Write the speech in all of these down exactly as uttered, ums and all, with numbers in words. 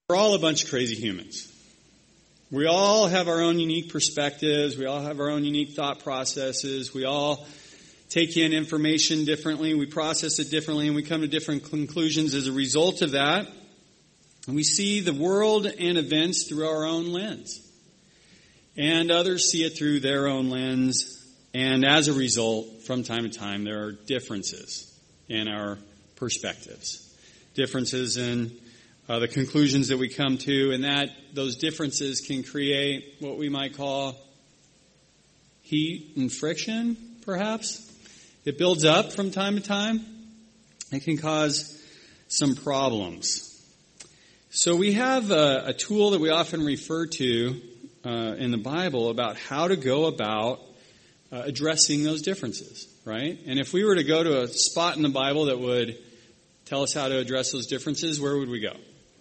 We're all a bunch of crazy humans. We all have our own unique perspectives. We all have our own unique thought processes. We all take in information differently. We process it differently, and we come to different conclusions as a result of that. And we see the world and events through our own lens. And others see it through their own lens. And as a result, from time to time, there are differences in our perspectives. Differences in Uh, the conclusions that we come to, and that those differences can create what we might call heat and friction, perhaps. It builds up from time to time. It can cause some problems. So we have a, a tool that we often refer to uh, in the Bible about how to go about uh, addressing those differences, right? And if we were to go to a spot in the Bible that would tell us how to address those differences, where would we go?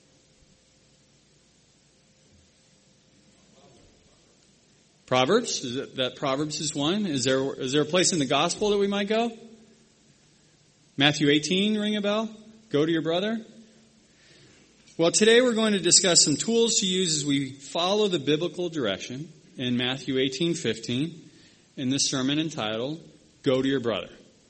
Proverbs, is it, that Proverbs is one. Is there is there a place in the gospel that we might go? Matthew eighteen, ring a bell? Go to your brother? Well, today we're going to discuss some tools to use as we follow the biblical direction in Matthew eighteen fifteen in this sermon entitled, Go to Your Brother.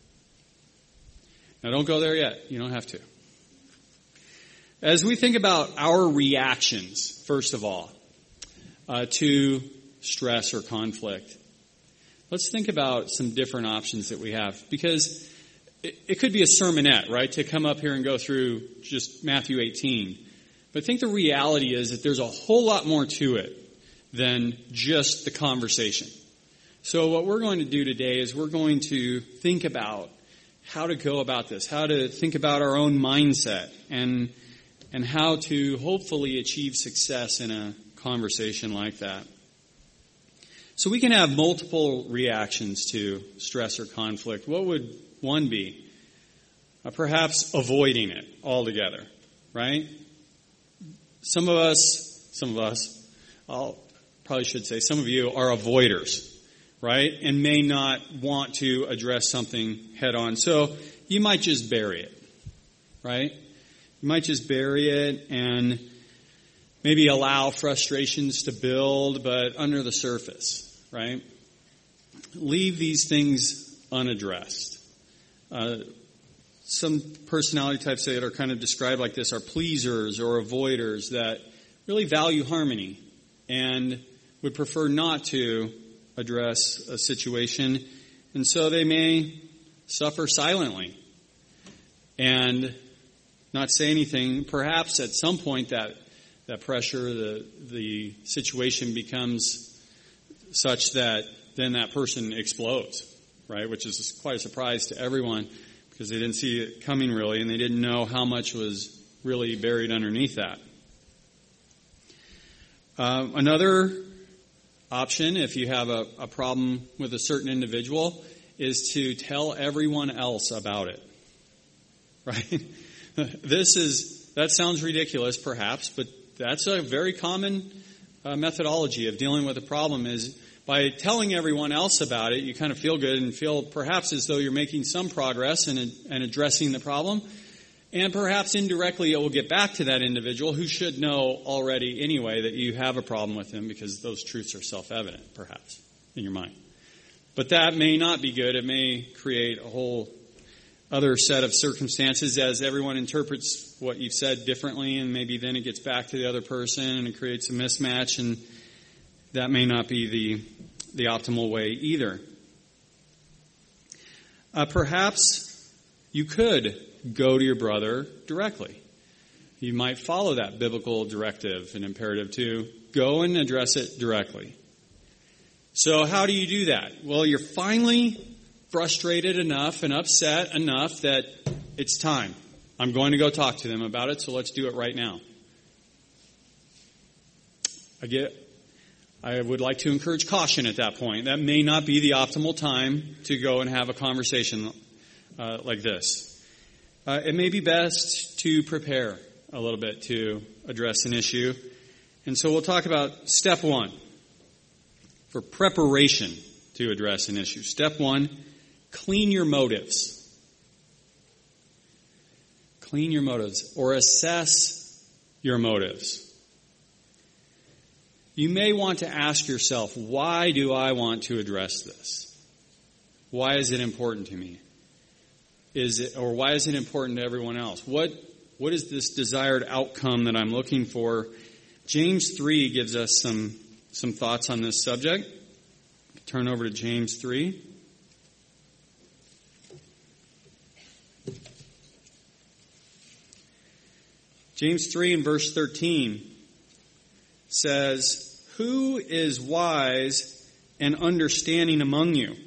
Now don't go there yet. You don't have to. As we think about our reactions, first of all, uh, to stress or conflict, let's think about some different options that we have, because it, it could be a sermonette, right, to come up here and go through just Matthew eighteen. But I think the reality is that there's a whole lot more to it than just the conversation. So what we're going to do today is we're going to think about how to go about this, how to think about our own mindset, and and how to hopefully achieve success in a conversation like that. So we can have multiple reactions to stress or conflict. What would one be? Uh, perhaps avoiding it altogether, right? Some of us, some of us, I probably should say, some of you are avoiders, right? And may not want to address something head on. So you might just bury it, right? You might just bury it and maybe allow frustrations to build, but under the surface, right? Leave these things unaddressed. Uh, some personality types that are kind of described like this are pleasers or avoiders that really value harmony and would prefer not to address a situation. And so they may suffer silently and not say anything. Perhaps at some point that that pressure, the the situation becomes such that then that person explodes, right? Which is quite a surprise to everyone because they didn't see it coming really, and they didn't know how much was really buried underneath that. Uh, another option, if you have a, a problem with a certain individual, is to tell everyone else about it, right? This is, that sounds ridiculous perhaps, but that's a very common uh, methodology of dealing with a problem. Is by telling everyone else about it, you kind of feel good and feel perhaps as though you're making some progress in, in addressing the problem. And perhaps indirectly it will get back to that individual who should know already anyway that you have a problem with him because those truths are self-evident, perhaps, in your mind. But that may not be good. It may create a whole other set of circumstances as everyone interprets what you've said differently, and maybe then it gets back to the other person and it creates a mismatch, and that may not be the the optimal way either. Uh, perhaps you could go to your brother directly. You might follow that biblical directive and imperative to go and address it directly. So how do you do that? Well, you're finally frustrated enough and upset enough that it's time. I'm going to go talk to them about it, so let's do it right now. I get, I would like to encourage caution at that point. That may not be the optimal time to go and have a conversation uh, like this. Uh, it may be best to prepare a little bit to address an issue. And so we'll talk about step one for preparation to address an issue. Step one, clean your motives. Clean your motives, or assess your motives. You may want to ask yourself, why do I want to address this? Why is it important to me? Is it, or why is it important to everyone else? What, what is this desired outcome that I'm looking for? James three gives us some, some thoughts on this subject. Turn over to James three. James three and verse thirteen says, "Who is wise and understanding among you?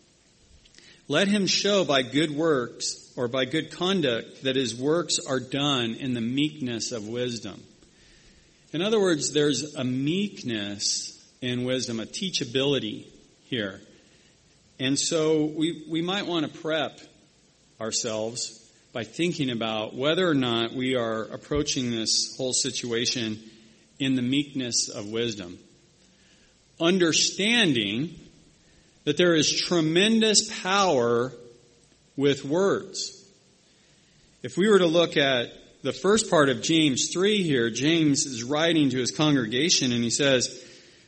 Let him show by good works or by good conduct that his works are done in the meekness of wisdom." In other words, there's a meekness in wisdom, a teachability here. And so we, we might want to prep ourselves by thinking about whether or not we are approaching this whole situation in the meekness of wisdom. Understanding that there is tremendous power with words. If we were to look at the first part of James three here, James is writing to his congregation and he says,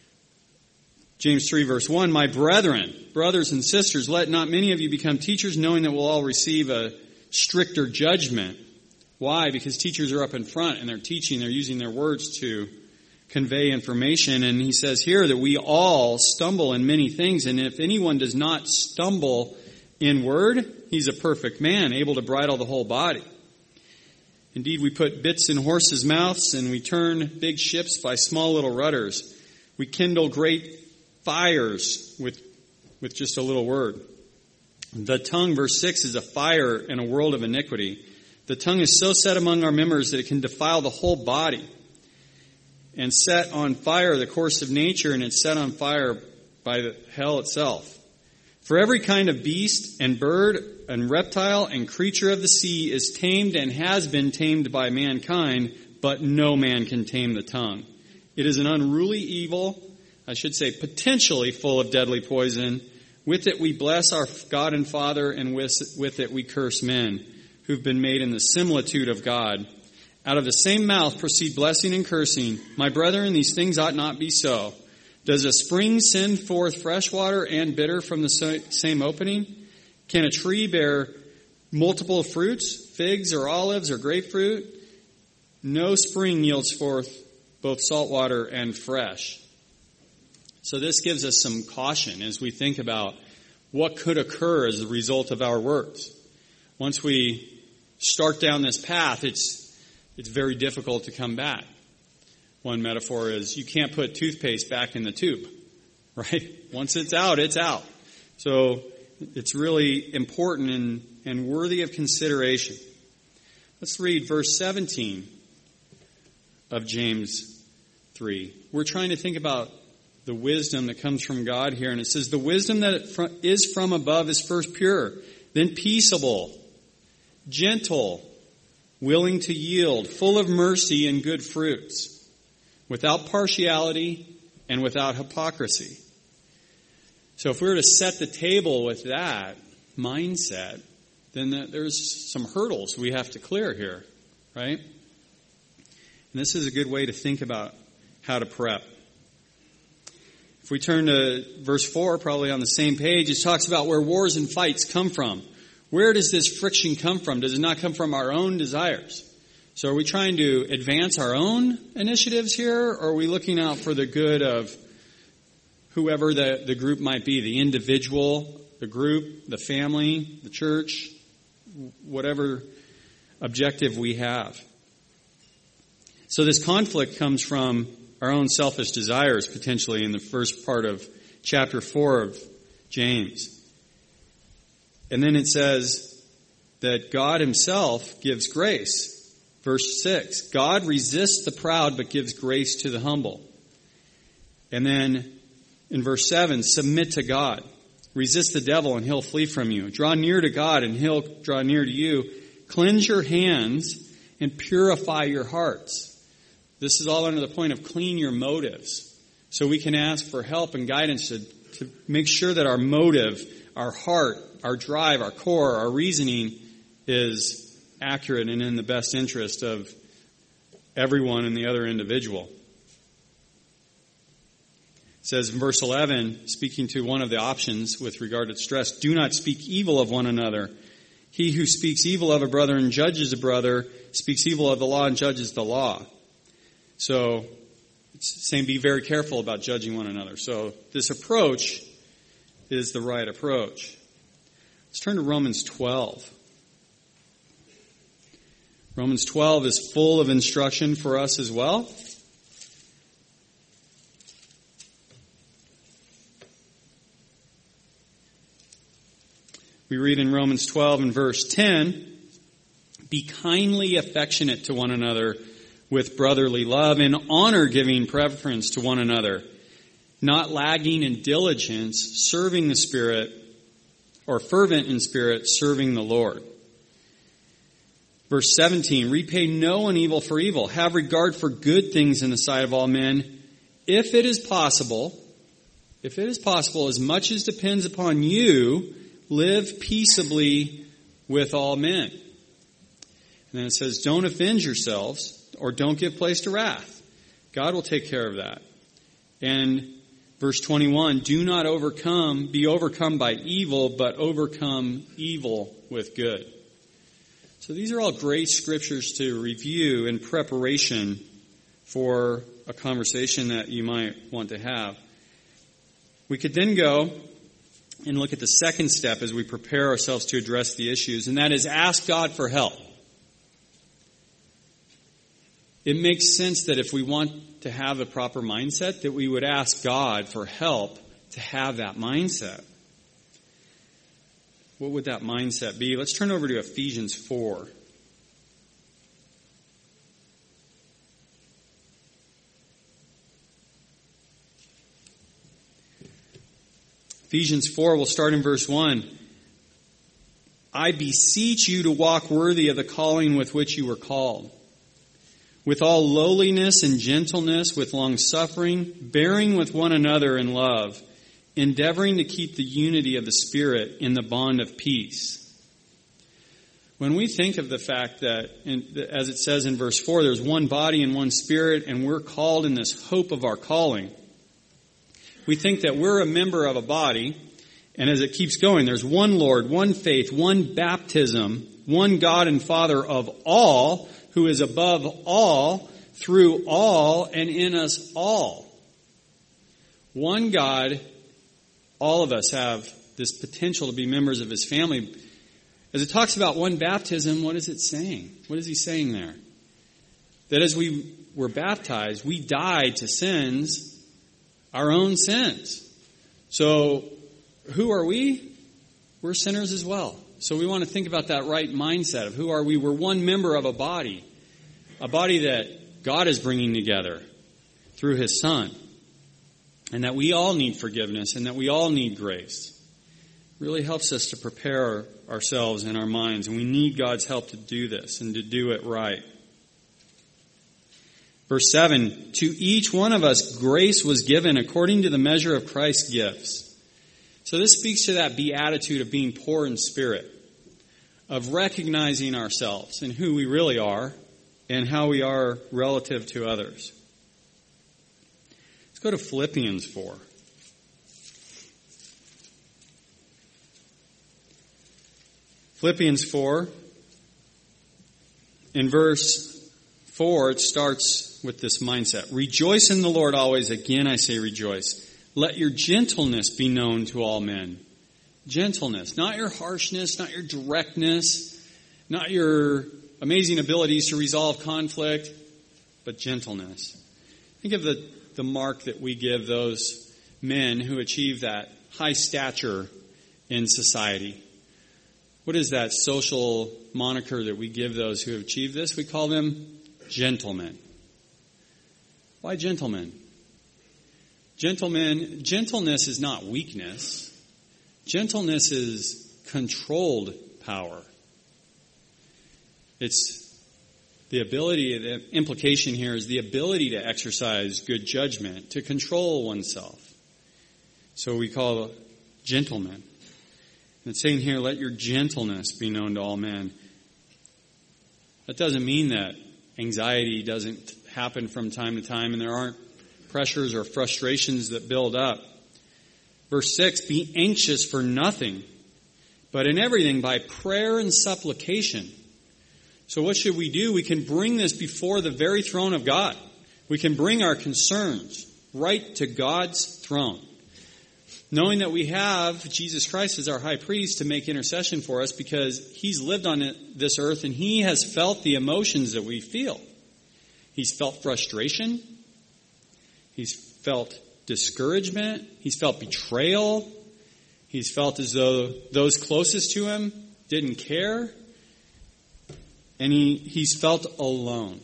James three verse one, "My brethren, brothers and sisters, let not many of you become teachers, knowing that we'll all receive a stricter judgment." Why? Because teachers are up in front and they're teaching, they're using their words to convey information. And he says here that we all stumble in many things. And if anyone does not stumble in word, he's a perfect man, able to bridle the whole body. Indeed, we put bits in horses' mouths and we turn big ships by small little rudders. We kindle great fires with, with just a little word. The tongue, verse six, is a fire in a world of iniquity. The tongue is so set among our members that it can defile the whole body and set on fire the course of nature, and it's set on fire by the hell itself. For every kind of beast and bird and reptile and creature of the sea is tamed and has been tamed by mankind, but no man can tame the tongue. It is an unruly evil, I should say potentially full of deadly poison. With it we bless our God and Father, and with, with it we curse men who've been made in the similitude of God. Out of the same mouth proceed blessing and cursing. My brethren, these things ought not be so. Does a spring send forth fresh water and bitter from the same opening? Can a tree bear multiple fruits, figs or olives or grapefruit? No spring yields forth both salt water and fresh. So this gives us some caution as we think about what could occur as a result of our works. Once we start down this path, it's it's very difficult to come back. One metaphor is you can't put toothpaste back in the tube, right? Once it's out, it's out. So it's really important and, and worthy of consideration. Let's read verse seventeen of James three. We're trying to think about the wisdom that comes from God here. And it says, "The wisdom that is from above is first pure, then peaceable, gentle, willing to yield, full of mercy and good fruits, without partiality and without hypocrisy." So if we were to set the table with that mindset, then there's some hurdles we have to clear here, right? And this is a good way to think about how to prep. If we turn to verse four, probably on the same page, it talks about where wars and fights come from. Where does this friction come from? Does it not come from our own desires? So are we trying to advance our own initiatives here, or are we looking out for the good of whoever the, the group might be, the individual, the group, the family, the church, whatever objective we have? So this conflict comes from our own selfish desires, potentially, in the first part of chapter four of James. And then it says that God himself gives grace. Verse six, God resists the proud but gives grace to the humble. And then in verse seven, submit to God. Resist the devil and he'll flee from you. Draw near to God and he'll draw near to you. Cleanse your hands and purify your hearts. This is all under the point of clean your motives. So we can ask for help and guidance to, to make sure that our motive, our heart, our drive, our core, our reasoning is accurate and in the best interest of everyone and the other individual. It says in verse eleven, speaking to one of the options with regard to stress, do not speak evil of one another. He who speaks evil of a brother and judges a brother speaks evil of the law and judges the law. So it's saying be very careful about judging one another. So this approach is the right approach. Let's turn to Romans twelve. Romans twelve is full of instruction for us as well. We read in Romans twelve and verse ten, be kindly affectionate to one another with brotherly love and honor giving preference to one another, not lagging in diligence, serving the Spirit, or fervent in spirit, serving the Lord. Verse seventeen, repay no one evil for evil. Have regard for good things in the sight of all men. If it is possible, if it is possible, as much as depends upon you, live peaceably with all men. And then it says, don't avenge yourselves or don't give place to wrath. God will take care of that. And verse twenty-one, do not overcome, be overcome by evil, but overcome evil with good. So these are all great scriptures to review in preparation for a conversation that you might want to have. We could then go and look at the second step as we prepare ourselves to address the issues, and that is ask God for help. It makes sense that if we want to have a proper mindset, that we would ask God for help to have that mindset. What would that mindset be? Let's turn over to Ephesians four. Ephesians four, we'll start in verse one. I beseech you to walk worthy of the calling with which you were called, with all lowliness and gentleness, with long suffering, bearing with one another in love, endeavoring to keep the unity of the Spirit in the bond of peace. When we think of the fact that, as it says in verse four, there's one body and one Spirit, and we're called in this hope of our calling, we think that we're a member of a body, and as it keeps going, there's one Lord, one faith, one baptism, one God and Father of all, who is above all, through all, and in us all. One God, all of us have this potential to be members of His family. As it talks about one baptism, what is it saying? What is He saying there? That as we were baptized, we died to sins, our own sins. So, who are we? We're sinners as well. So we want to think about that right mindset of who are we? We're one member of a body. A body that God is bringing together through His Son. And that we all need forgiveness and that we all need grace. It really helps us to prepare ourselves in our minds. And we need God's help to do this and to do it right. Verse seven, to each one of us grace was given according to the measure of Christ's gifts. So this speaks to that beatitude of being poor in spirit, of recognizing ourselves and who we really are and how we are relative to others. Let's go to Philippians four. Philippians four, in verse four, it starts with this mindset. Rejoice in the Lord always. Again, I say rejoice. Let your gentleness be known to all men. Gentleness, not your harshness, not your directness, not your amazing abilities to resolve conflict, but gentleness. Think of the, the mark that we give those men who achieve that high stature in society. What is that social moniker that we give those who have achieved this? We call them gentlemen. Why gentlemen? Gentlemen, gentleness is not weakness. Gentleness is controlled power. It's the ability, the implication here is the ability to exercise good judgment, to control oneself. So we call gentlemen. And it's saying here, let your gentleness be known to all men. That doesn't mean that anxiety doesn't happen from time to time, and there aren't pressures or frustrations that build up. Verse six, be anxious for nothing, but in everything by prayer and supplication. So what should we do? We can bring this before the very throne of God. We can bring our concerns right to God's throne, knowing that we have Jesus Christ as our high priest to make intercession for us because he's lived on this earth and he has felt the emotions that we feel. He's felt frustration. He's felt discouragement. He's felt betrayal. He's felt as though those closest to him didn't care. And he, he's felt alone.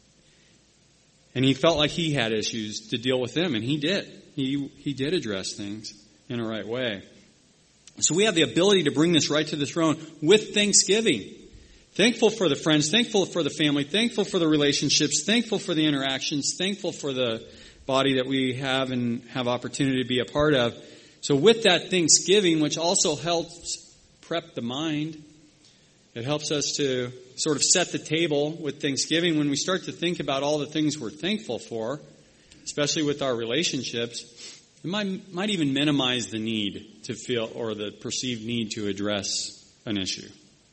And he felt like he had issues to deal with them, and he did. He, he did address things in a right way. So we have the ability to bring this right to the throne with thanksgiving. Thankful for the friends, thankful for the family, thankful for the relationships, thankful for the interactions, thankful for the body that we have and have opportunity to be a part of. So with that thanksgiving, which also helps prep the mind, it helps us to sort of set the table with thanksgiving. When we start to think about all the things we're thankful for, especially with our relationships, it might, might even minimize the need to feel or the perceived need to address an issue.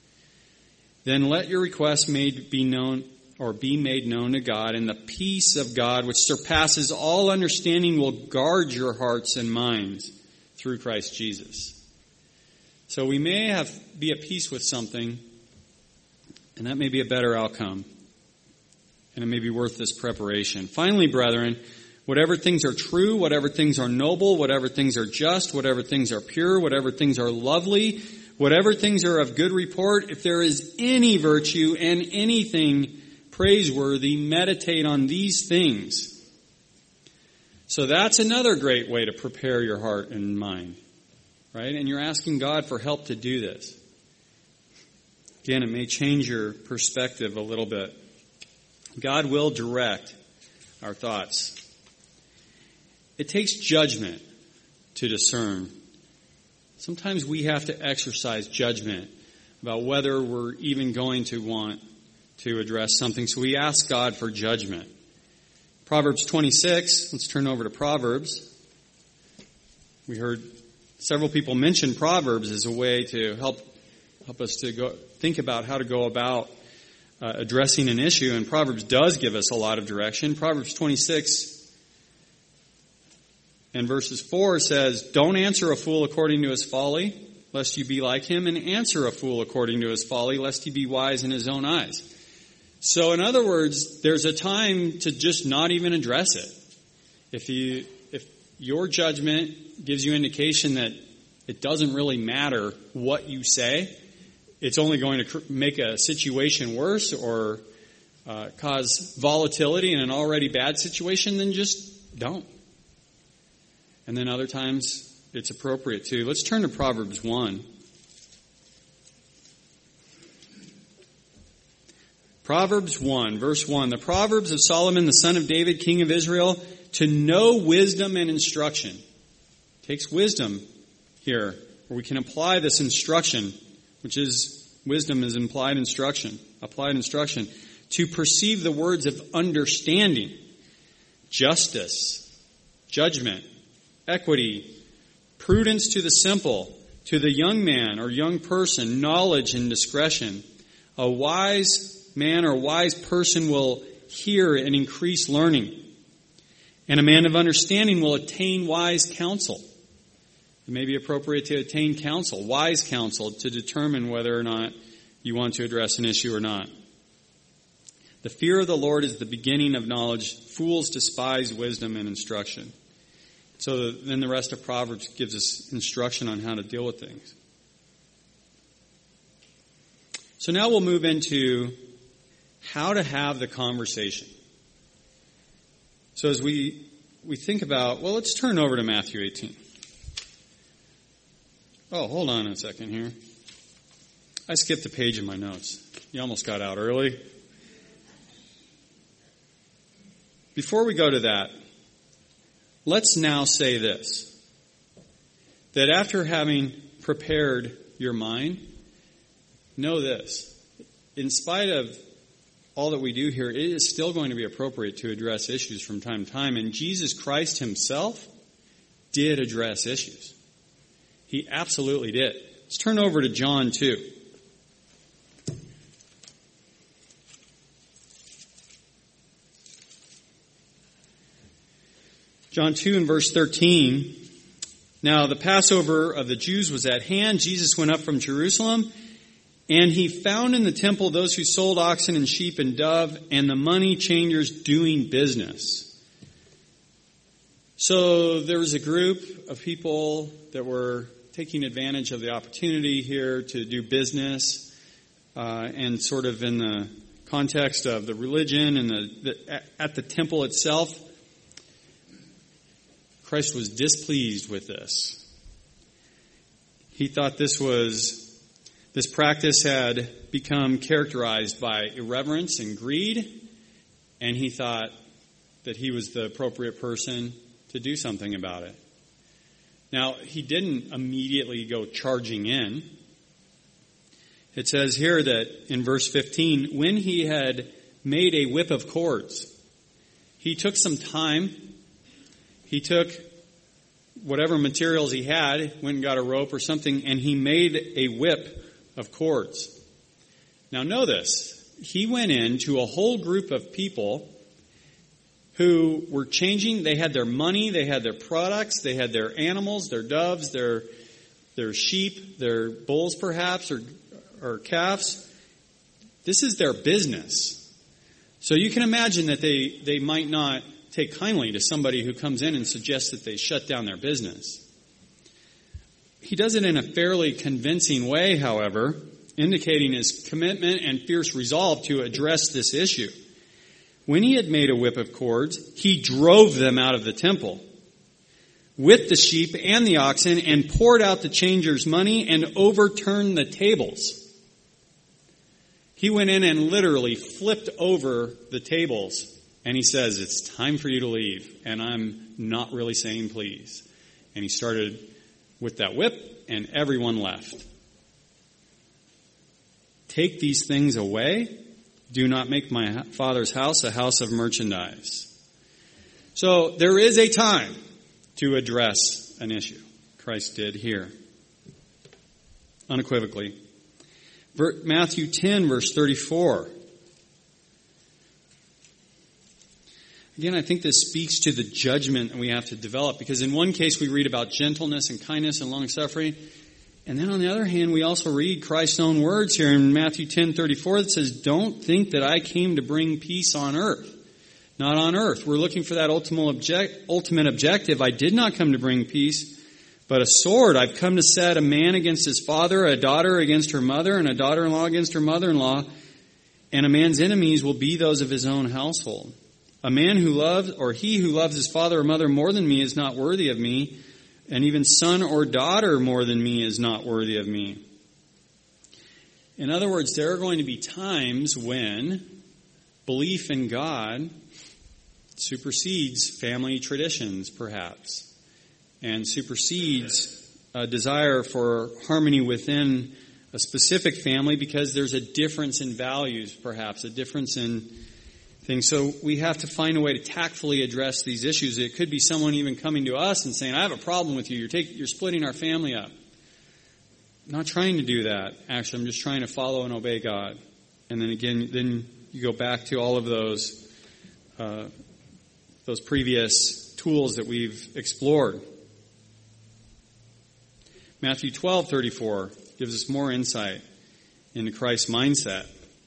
Then let your requests made be known or be made known to God, and the peace of God, which surpasses all understanding, will guard your hearts and minds through Christ Jesus. So we may have be at peace with something, and that may be a better outcome. And it may be worth this preparation. Finally, brethren, whatever things are true, whatever things are noble, whatever things are just, whatever things are pure, whatever things are lovely, whatever things are of good report, if there is any virtue and anything praiseworthy, meditate on these things. So that's another great way to prepare your heart and mind, right? And you're asking God for help to do this. Again, it may change your perspective a little bit. God will direct our thoughts. It takes judgment to discern. Sometimes we have to exercise judgment about whether we're even going to want to address something. So we ask God for judgment. Proverbs twenty-six, let's turn over to Proverbs. We heard several people mention Proverbs as a way to help help us to go think about how to go about uh, addressing an issue. And Proverbs does give us a lot of direction. Proverbs twenty-six and verses four says, don't answer a fool according to his folly, lest you be like him, and answer a fool according to his folly, lest he be wise in his own eyes. So in other words, there's a time to just not even address it. If you, if your judgment gives you indication that it doesn't really matter what you say, it's only going to make a situation worse or uh, cause volatility in an already bad situation, then just don't. And then other times it's appropriate to. Let's turn to Proverbs one. Proverbs one, verse one. The Proverbs of Solomon, the son of David, king of Israel, to know wisdom and instruction. It takes wisdom here, where we can apply this instruction, which is wisdom is implied instruction, applied instruction, to perceive the words of understanding, justice, judgment, equity, prudence to the simple, to the young man or young person, knowledge and discretion. A wise man or wise person will hear and increase learning, and a man of understanding will attain wise counsel. It may be appropriate to attain counsel, wise counsel, to determine whether or not you want to address an issue or not. The fear of the Lord is the beginning of knowledge. Fools despise wisdom and instruction. So then the rest of Proverbs gives us instruction on how to deal with things. So now we'll move into how to have the conversation. So as we we think about, well, let's turn over to Matthew eighteen. Oh, hold on a second here. I skipped a page in my notes. You almost got out early. Before we go to that, let's now say this, that after having prepared your mind, know this. In spite of all that we do here, it is still going to be appropriate to address issues from time to time. And Jesus Christ himself did address issues. He absolutely did. Let's turn over to John two. John two and verse thirteen. Now the Passover of the Jews was at hand. Jesus went up from Jerusalem, and he found in the temple those who sold oxen and sheep and dove, and the money changers doing business. So there was a group of people that were taking advantage of the opportunity here to do business, uh, and sort of in the context of the religion and the, the at the temple itself. Christ was displeased with this. He thought this was, this practice had become characterized by irreverence and greed, and he thought that he was the appropriate person to do something about it. Now, he didn't immediately go charging in. It says here that in verse fifteen, when he had made a whip of cords, he took some time. He took whatever materials he had, went and got a rope or something, and he made a whip of cords. Now know this. He went into a whole group of people who were changing. They had their money, they had their products, they had their animals, their doves, their their sheep, their bulls perhaps, or, or calves. This is their business. So you can imagine that they, they might not take kindly to somebody who comes in and suggests that they shut down their business. He does it in a fairly convincing way, however, indicating his commitment and fierce resolve to address this issue. When he had made a whip of cords, he drove them out of the temple with the sheep and the oxen and poured out the changers' money and overturned the tables. He went in and literally flipped over the tables. And he says, it's time for you to leave. And I'm not really saying please. And he started with that whip, and everyone left. Take these things away. Do not make my Father's house a house of merchandise. So there is a time to address an issue. Christ did here. Unequivocally. Matthew ten, verse thirty-four. Again, I think this speaks to the judgment that we have to develop, because in one case we read about gentleness and kindness and long-suffering, and then on the other hand we also read Christ's own words here in Matthew ten thirty-four that says, don't think that I came to bring peace on earth. Not on earth. We're looking for that ultimate, object, ultimate objective. I did not come to bring peace, but a sword. I've come to set a man against his father, a daughter against her mother, and a daughter-in-law against her mother-in-law, and a man's enemies will be those of his own household. A man who loves, or he who loves his father or mother more than me is not worthy of me, and even son or daughter more than me is not worthy of me. In other words, there are going to be times when belief in God supersedes family traditions, perhaps, and supersedes a desire for harmony within a specific family because there's a difference in values, perhaps, a difference in things. So we have to find a way to tactfully address these issues. It could be someone even coming to us and saying, I have a problem with you. You're taking, you're splitting our family up. I'm not trying to do that. Actually, I'm just trying to follow and obey God. And then again, then you go back to all of those uh, those previous tools that we've explored. Matthew twelve thirty-four gives us more insight into Christ's mindset.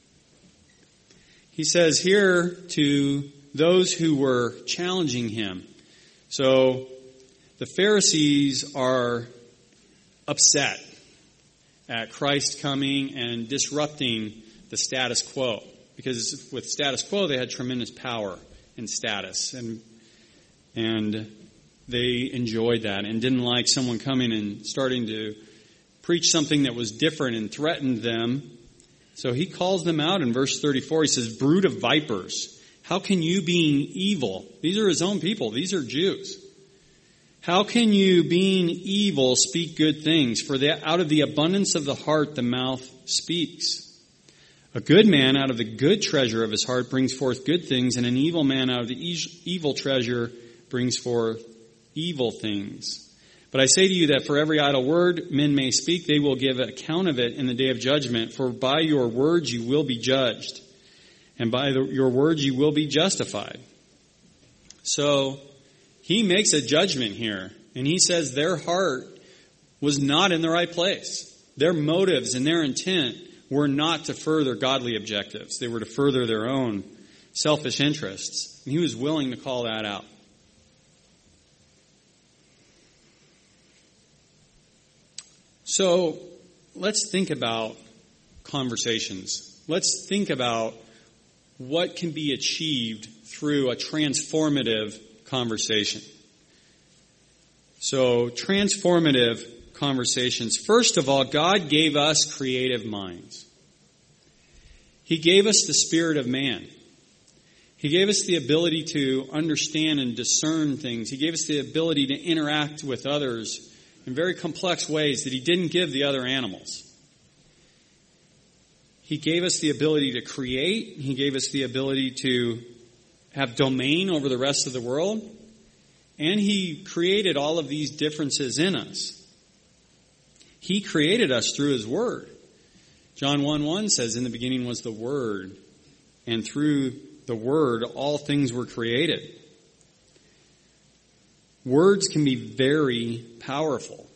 He says here to those who were challenging him. So the Pharisees are upset at Christ coming and disrupting the status quo. Because with status quo, they had tremendous power and status. And, and they enjoyed that and didn't like someone coming and starting to preach something that was different and threatened them. So he calls them out in verse thirty-four. He says, brood of vipers, how can you, being evil, these are his own people, these are Jews. How can you, being evil, speak good things? For the, out of the abundance of the heart, the mouth speaks. A good man out of the good treasure of his heart brings forth good things, and an evil man out of the e- evil treasure brings forth evil things. But I say to you that for every idle word men may speak, they will give account of it in the day of judgment. For by your words you will be judged, and by the, your words you will be justified. So he makes a judgment here, and he says their heart was not in the right place. Their motives and their intent were not to further godly objectives. They were to further their own selfish interests. And he was willing to call that out. So let's think about conversations. Let's think about what can be achieved through a transformative conversation. So transformative conversations. First of all, God gave us creative minds. He gave us the spirit of man. He gave us the ability to understand and discern things. He gave us the ability to interact with others in very complex ways that he didn't give the other animals. He gave us the ability to create. He gave us the ability to have domain over the rest of the world. And he created all of these differences in us. He created us through his word. John one one says, in the beginning was the word, and through the word all things were created. Words can be very powerful.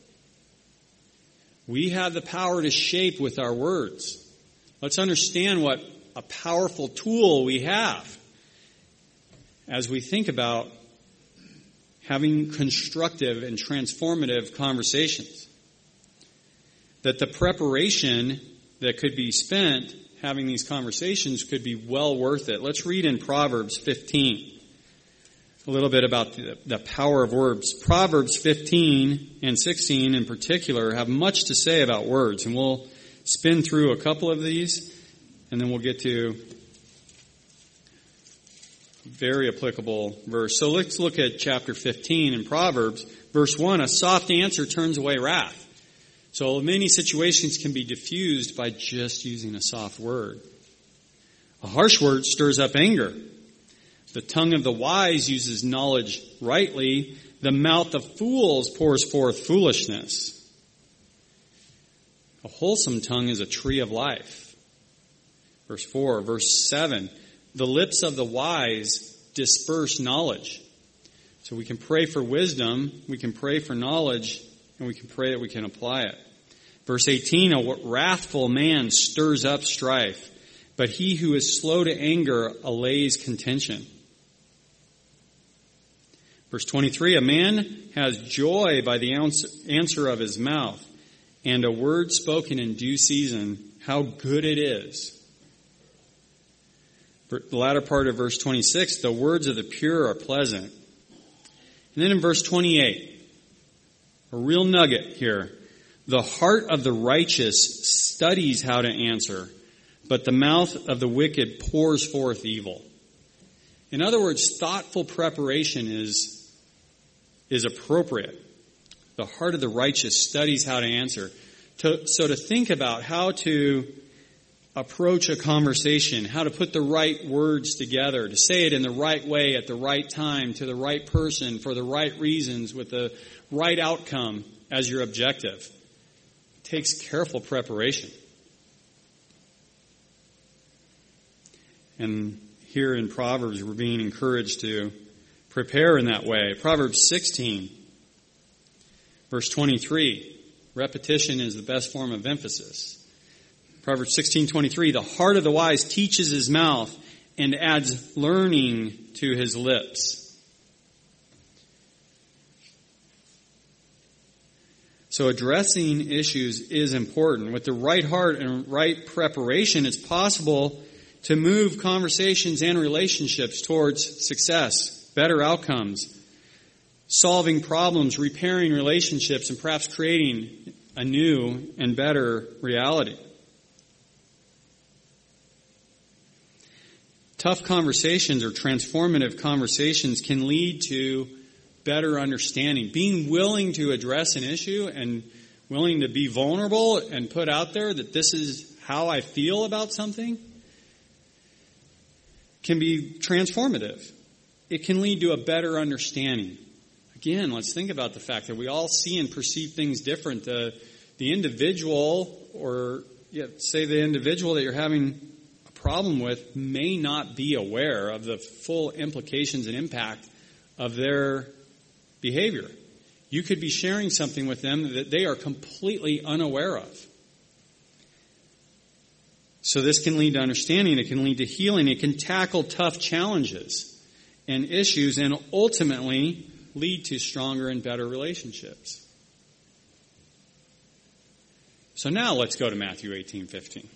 We have the power to shape with our words. Let's understand what a powerful tool we have as we think about having constructive and transformative conversations. That the preparation that could be spent having these conversations could be well worth it. Let's read in Proverbs fifteen a little bit about the, the power of words. Proverbs fifteen and sixteen in particular have much to say about words, and we'll spin through a couple of these, and then we'll get to a very applicable verse. So let's look at chapter fifteen in Proverbs. Verse one, a soft answer turns away wrath. So many situations can be diffused by just using a soft word. A harsh word stirs up anger. The tongue of the wise uses knowledge rightly. The mouth of fools pours forth foolishness. A wholesome tongue is a tree of life. Verse four, verse seven, the lips of the wise disperse knowledge. So we can pray for wisdom, we can pray for knowledge, and we can pray that we can apply it. Verse eighteen, a wrathful man stirs up strife, but he who is slow to anger allays contention. Verse twenty-three, a man has joy by the answer of his mouth, and a word spoken in due season, how good it is. The latter part of verse twenty-six, the words of the pure are pleasant. And then in verse twenty-eight, a real nugget here. The heart of the righteous studies how to answer, but the mouth of the wicked pours forth evil. In other words, thoughtful preparation is, is appropriate. The heart of the righteous studies how to answer. To, so to think about how to approach a conversation, how to put the right words together, to say it in the right way at the right time, to the right person, for the right reasons, with the right outcome as your objective. Takes careful preparation. And here in Proverbs, we're being encouraged to prepare in that way. Proverbs sixteen, verse twenty-three. Repetition is the best form of emphasis. Proverbs sixteen twenty-three. The heart of the wise teaches his mouth and adds learning to his lips. So addressing issues is important. With the right heart and right preparation, it's possible to move conversations and relationships towards success, better outcomes, solving problems, repairing relationships, and perhaps creating a new and better reality. Tough conversations or transformative conversations can lead to better understanding. Being willing to address an issue and willing to be vulnerable and put out there that this is how I feel about something can be transformative. It can lead to a better understanding. Again, let's think about the fact that we all see and perceive things different. The, the individual, or yeah, say the individual that you're having a problem with, may not be aware of the full implications and impact of their behavior. You could be sharing something with them that they are completely unaware of. So this can lead to understanding. It can lead to healing. It can tackle tough challenges and issues and ultimately lead to stronger and better relationships. So now let's go to Matthew eighteen fifteen.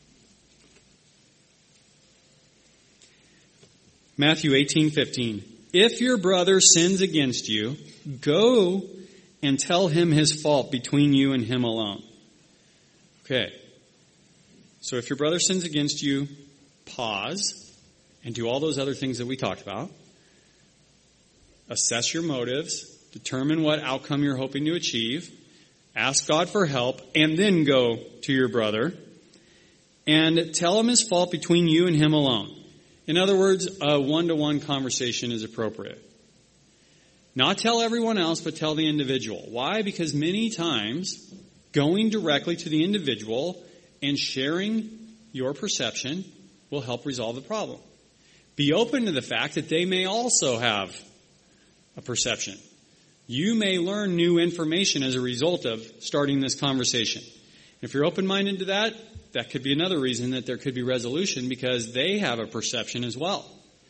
Matthew eighteen fifteen. If your brother sins against you, go and tell him his fault between you and him alone. Okay. So if your brother sins against you, pause and do all those other things that we talked about. Assess your motives, determine what outcome you're hoping to achieve, ask God for help, and then go to your brother and tell him his fault between you and him alone. In other words, a one-to-one conversation is appropriate. Not tell everyone else, but tell the individual. Why? Because many times, going directly to the individual and sharing your perception will help resolve the problem. Be open to the fact that they may also have a perception. You may learn new information as a result of starting this conversation. If you're open-minded to that, that could be another reason that there could be resolution, because they have a perception as well.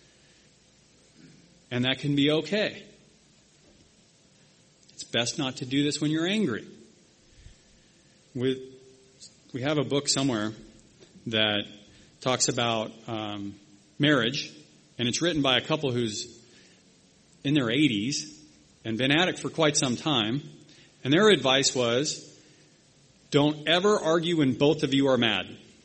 And that can be okay. It's best not to do this when you're angry. With, we have a book somewhere that talks about um, marriage, and it's written by a couple who's in their eighties and been at it for quite some time. And their advice was, don't ever argue when both of you are mad.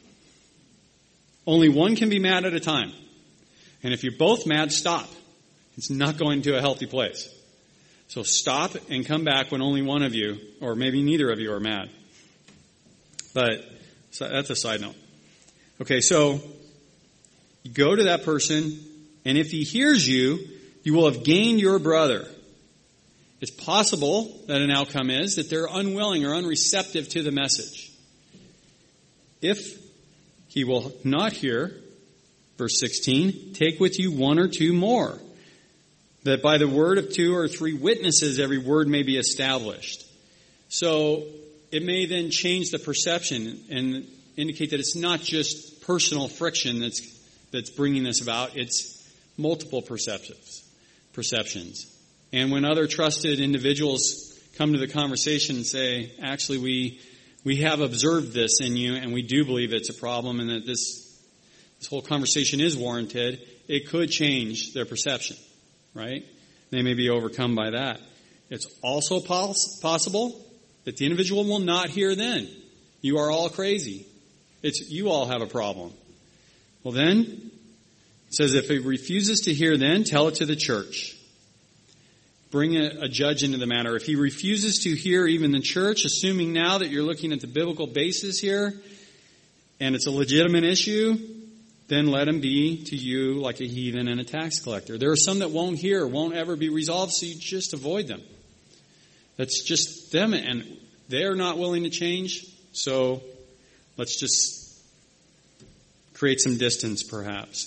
Only one can be mad at a time. And if you're both mad, stop. It's not going to a healthy place. So stop and come back when only one of you, or maybe neither of you, are mad. But so that's a side note. Okay, so you go to that person, and if he hears you, you will have gained your brother. It's possible that an outcome is that they're unwilling or unreceptive to the message. If he will not hear, verse sixteen, take with you one or two more, that by the word of two or three witnesses every word may be established. So it may then change the perception and indicate that it's not just personal friction that's that's bringing this about. It's multiple perceptions. perceptions. And when other trusted individuals come to the conversation and say, actually, we we have observed this in you, and we do believe it's a problem, and that this this whole conversation is warranted, it could change their perception, right? They may be overcome by that. It's also pos- possible that the individual will not hear then. You are all crazy. It's you all have a problem. Well then, it says if he refuses to hear then, tell it to the church. Bring a, a judge into the matter. If he refuses to hear even the church, assuming now that you're looking at the biblical basis here, and it's a legitimate issue, then let him be to you like a heathen and a tax collector. There are some that won't hear, won't ever be resolved, so you just avoid them. That's just them, and they're not willing to change, so let's just create some distance perhaps.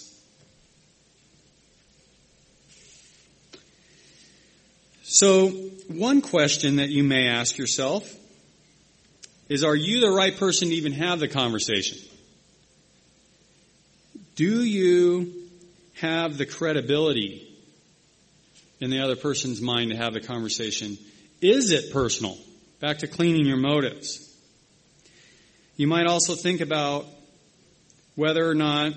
So, one question that you may ask yourself is, are you the right person to even have the conversation? Do you have the credibility in the other person's mind to have the conversation? Is it personal? Back to cleaning your motives. You might also think about whether or not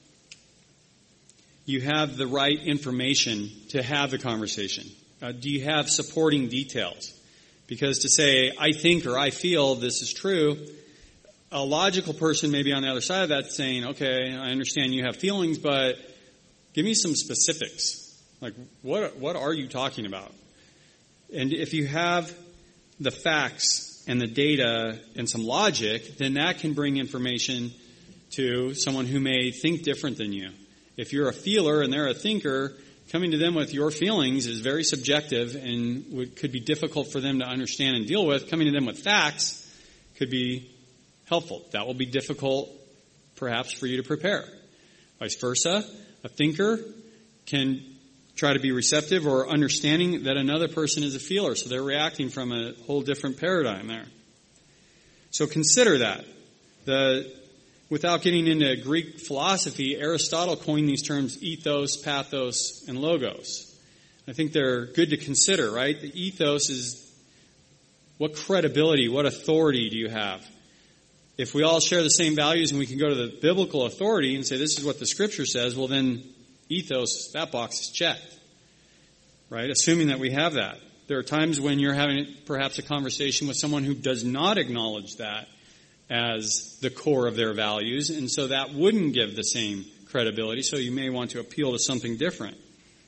you have the right information to have the conversation. Uh, do you have supporting details? Because to say, I think or I feel this is true, a logical person may be on the other side of that saying, okay, I understand you have feelings, but give me some specifics. Like, what what are you talking about? And if you have the facts and the data and some logic, then that can bring information to someone who may think different than you. If you're a feeler and they're a thinker, coming to them with your feelings is very subjective and would, could be difficult for them to understand and deal with. Coming to them with facts could be helpful. That will be difficult, perhaps, for you to prepare. Vice versa, a thinker can try to be receptive or understanding that another person is a feeler, so they're reacting from a whole different paradigm there. So consider that. The, without getting into Greek philosophy, Aristotle coined these terms ethos, pathos, and logos. I think they're good to consider, right? The ethos is what credibility, what authority do you have? If we all share the same values and we can go to the biblical authority and say this is what the Scripture says, well then ethos, that box is checked, right? Assuming that we have that. There are times when you're having perhaps a conversation with someone who does not acknowledge that as the core of their values, and so that wouldn't give the same credibility, so you may want to appeal to something different.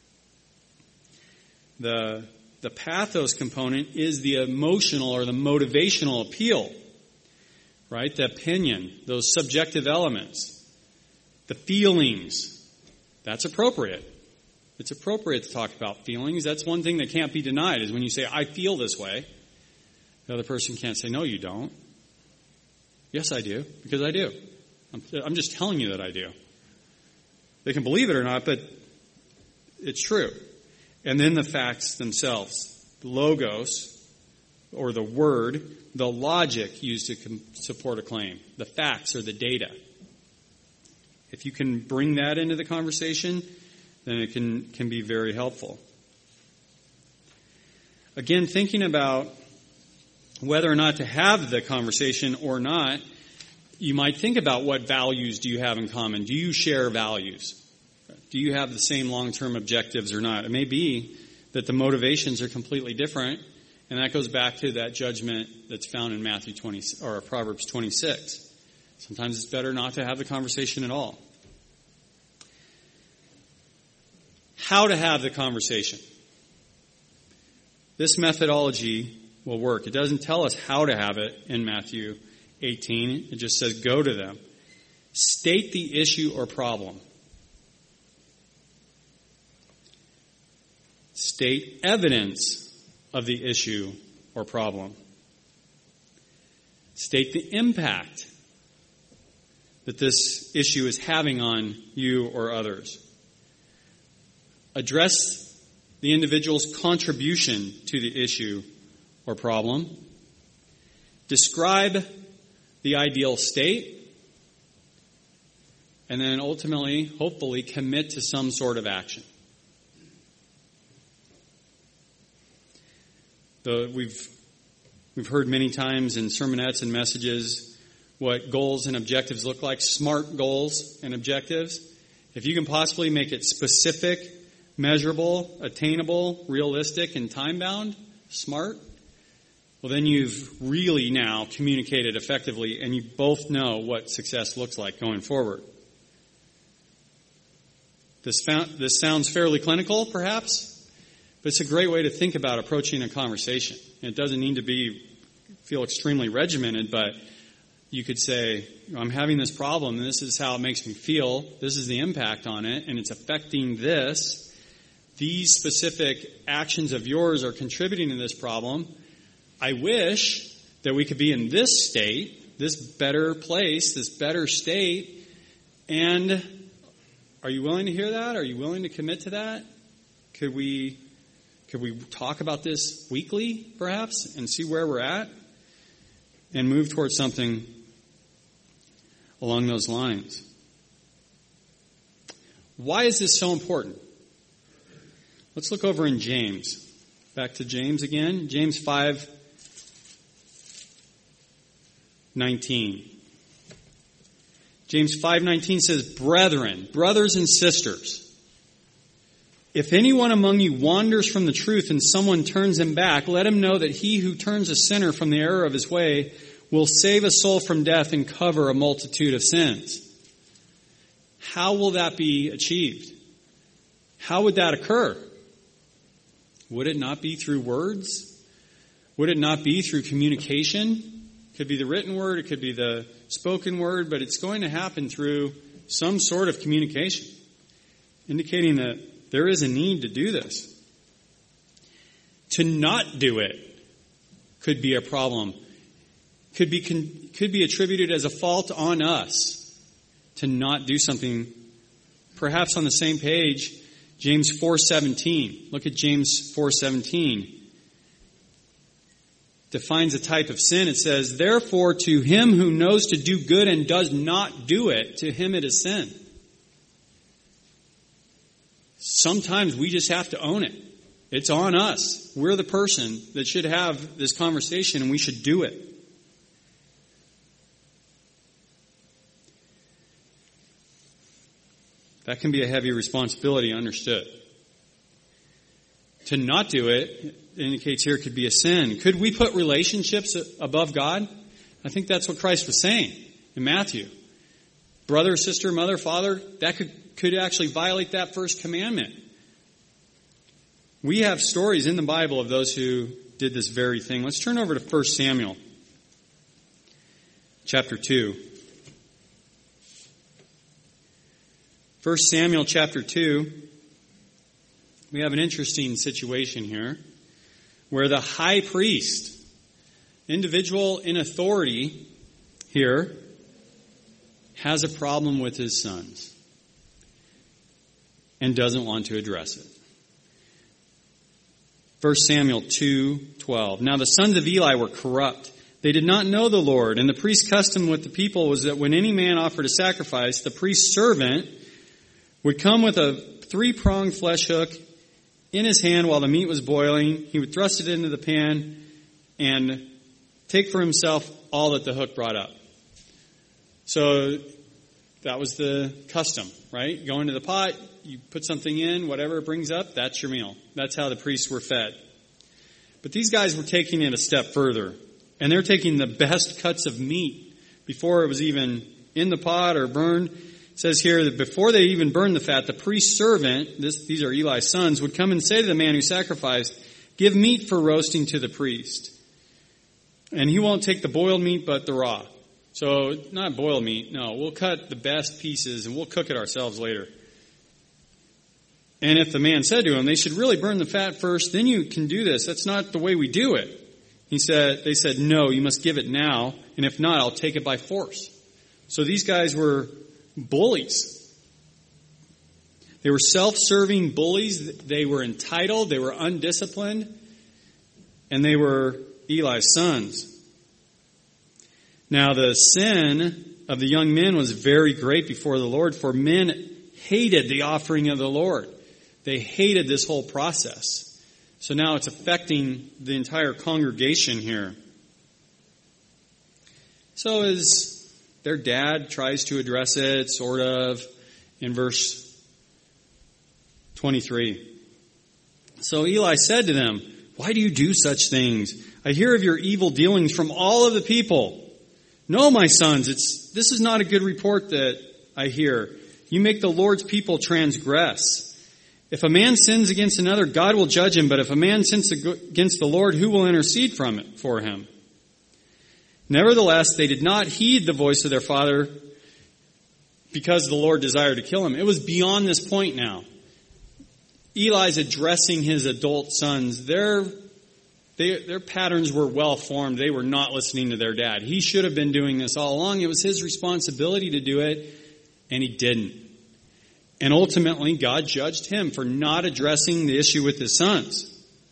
The, the pathos component is the emotional or the motivational appeal, right? The opinion, those subjective elements, the feelings. That's appropriate. It's appropriate to talk about feelings. That's one thing that can't be denied, is when you say, I feel this way, the other person can't say, no, you don't. Yes, I do, because I do. I'm, I'm just telling you that I do. They can believe it or not, but it's true. And then the facts themselves, the logos, or the word, the logic used to com- support a claim, the facts or the data. If you can bring that into the conversation, then it can, can be very helpful. Again, thinking about whether or not to have the conversation or not, you might think about what values do you have in common. Do you share values? Do you have the same long-term objectives or not? It may be that the motivations are completely different, and that goes back to that judgment that's found in Matthew twenty or Proverbs twenty-six. Sometimes it's better not to have the conversation at all. How to have the conversation. This methodology will work. It doesn't tell us how to have it in Matthew eighteen. It just says go to them. State the issue or problem. State evidence of the issue or problem. State the impact that this issue is having on you or others. Address the individual's contribution to the issue or problem. Describe the ideal state. And then ultimately, hopefully, commit to some sort of action. The, we've we've heard many times in sermonettes and messages what goals and objectives look like, SMART goals and objectives. If you can possibly make it specific, measurable, attainable, realistic, and time-bound, SMART, well then you've really now communicated effectively and you both know what success looks like going forward. This, found, this sounds fairly clinical, perhaps, but it's a great way to think about approaching a conversation. It doesn't need to be feel extremely regimented, but you could say, I'm having this problem, and this is how it makes me feel. This is the impact on it, and it's affecting this. These specific actions of yours are contributing to this problem. I wish that we could be in this state, this better place, this better state. And are you willing to hear that? Are you willing to commit to that? Could we, could we talk about this weekly, perhaps, and see where we're at? And move towards something along those lines. Why is this so important? Let's look over in James. Back to James again. James five nineteen. James five nineteen says, Brethren, brothers and sisters, if anyone among you wanders from the truth and someone turns him back, let him know that he who turns a sinner from the error of his way will save a soul from death and cover a multitude of sins. How will that be achieved? How would that occur? Would it not be through words? Would it not be through communication? It could be the written word, it could be the spoken word, but it's going to happen through some sort of communication. indicating that there is a need to do this. To not do it could be a problem. Could be could be attributed as a fault on us to not do something. Perhaps on the same page, James four seventeen. Look at James four seventeen. Defines a type of sin. It says, "Therefore to him who knows to do good and does not do it, to him it is sin." Sometimes we just have to own it. It's on us. We're the person that should have this conversation, and we should do it. That can be a heavy responsibility, understood. To not do it, indicates here, could be a sin. Could we put relationships above God? I think that's what Christ was saying in Matthew. Brother, sister, mother, father, that could, could actually violate that first commandment. We have stories in the Bible of those who did this very thing. Let's turn over to First Samuel chapter two. First Samuel chapter two. We have an interesting situation here where the high priest, individual in authority here, has a problem with his sons and doesn't want to address it. First Samuel two twelve. Now the sons of Eli were corrupt. They did not know the Lord, and the priest's custom with the people was that when any man offered a sacrifice, the priest's servant would come with a three-pronged flesh hook in his hand while the meat was boiling. He would thrust it into the pan and take for himself all that the hook brought up. So that was the custom, right? Go into the pot, you put something in, whatever it brings up, that's your meal. That's how the priests were fed. But these guys were taking it a step further. And they're taking the best cuts of meat before it was even in the pot or burned. It says here that before they even burned the fat, the priest's servant, this, these are Eli's sons, would come and say to the man who sacrificed, "Give meat for roasting to the priest." And he won't take the boiled meat, but the raw. So, not boiled meat, no. We'll cut the best pieces and we'll cook it ourselves later. And if the man said to him, "They should really burn the fat first, then you can do this. That's not the way we do it." He said, they said, "No, you must give it now. And if not, I'll take it by force." So these guys were bullies. They were self-serving bullies. They were entitled. They were undisciplined. And they were Eli's sons. Now the sin of the young men was very great before the Lord, for men hated the offering of the Lord. They hated this whole process. So now it's affecting the entire congregation here. So as their dad tries to address it, sort of, in verse twenty-three. So Eli said to them, "Why do you do such things? I hear of your evil dealings from all of the people. No, my sons, it's this is not a good report that I hear. You make the Lord's people transgress. If a man sins against another, God will judge him. But if a man sins against the Lord, who will intercede from it for him?" Nevertheless, they did not heed the voice of their father because the Lord desired to kill him. It was beyond this point now. Eli's addressing his adult sons. Their, they, their patterns were well formed. They were not listening to their dad. He should have been doing this all along. It was his responsibility to do it, and he didn't. And ultimately, God judged him for not addressing the issue with his sons.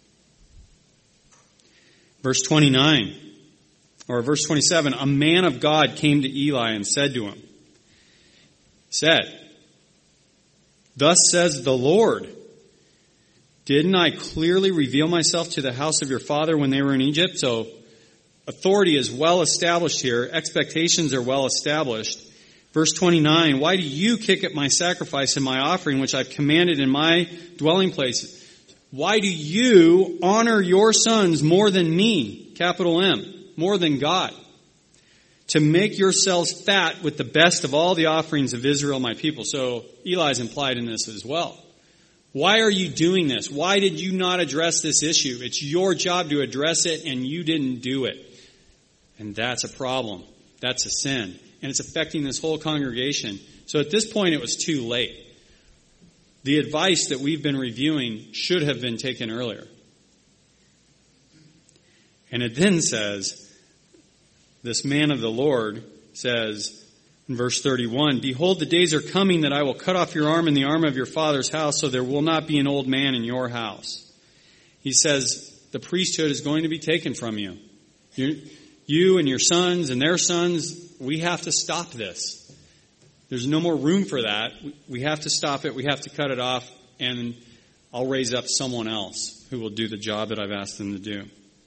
Verse twenty-nine. Or verse twenty-seven, a man of God came to Eli and said to him, said, "Thus says the Lord, didn't I clearly reveal myself to the house of your father when they were in Egypt?" So authority is well established here. Expectations are well established. Verse twenty-nine, "Why do you kick at my sacrifice and my offering, which I've commanded in my dwelling place? Why do you honor your sons more than me?" Capital M. More than God. "To make yourselves fat with the best of all the offerings of Israel, my people." So Eli's implied in this as well. Why are you doing this? Why did you not address this issue? It's your job to address it, and you didn't do it. And that's a problem. That's a sin. And it's affecting this whole congregation. So at this point, it was too late. the advice that we've been reviewing should have been taken earlier. And it then says, this man of the Lord says in verse thirty-one, "Behold, the days are coming that I will cut off your arm and the arm of your father's house, so there will not be an old man in your house." He says, the priesthood is going to be taken from you. You, you and your sons and their sons, we have to stop this. There's no more room for that. We have to stop it. We have to cut it off, and I'll raise up someone else who will do the job that I've asked them to do.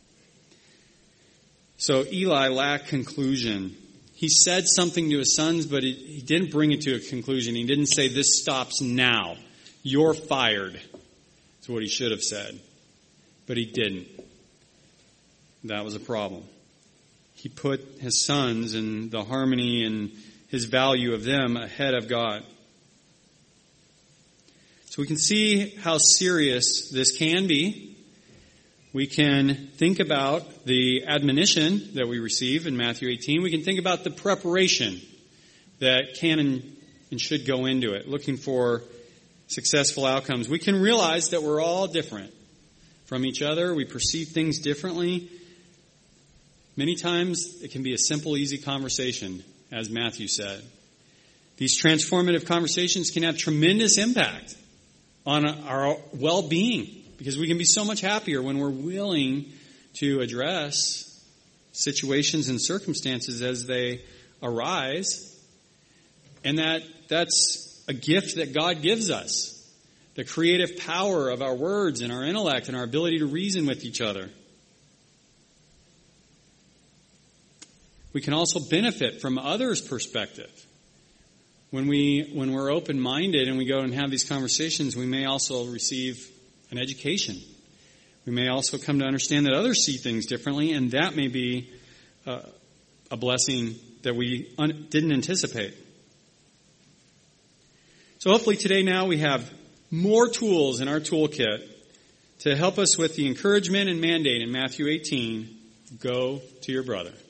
So Eli lacked conclusion. He said something to his sons, but he, he didn't bring it to a conclusion. He didn't say, "This stops now. You're fired." That's what he should have said. But he didn't. That was a problem. He put his sons and the harmony and his value of them ahead of God. So we can see how serious this can be. We can think about the admonition that we receive in Matthew eighteen. We can think about the preparation that can and, and should go into it, looking for successful outcomes. We can realize that we're all different from each other. We perceive things differently. Many times it can be a simple, easy conversation, as Matthew said. These transformative conversations can have tremendous impact on our well-being, because we can be so much happier when we're willing to address situations and circumstances as they arise. And that that's a gift that God gives us. The creative power of our words and our intellect and our ability to reason with each other. We can also benefit from others' perspective. When, we, when we're open-minded and we go and have these conversations, we may also receive an education. We may also come to understand that others see things differently, and that may be uh, a blessing that we un- didn't anticipate. So hopefully today now we have more tools in our toolkit to help us with the encouragement and mandate in Matthew eighteen, go to your brother.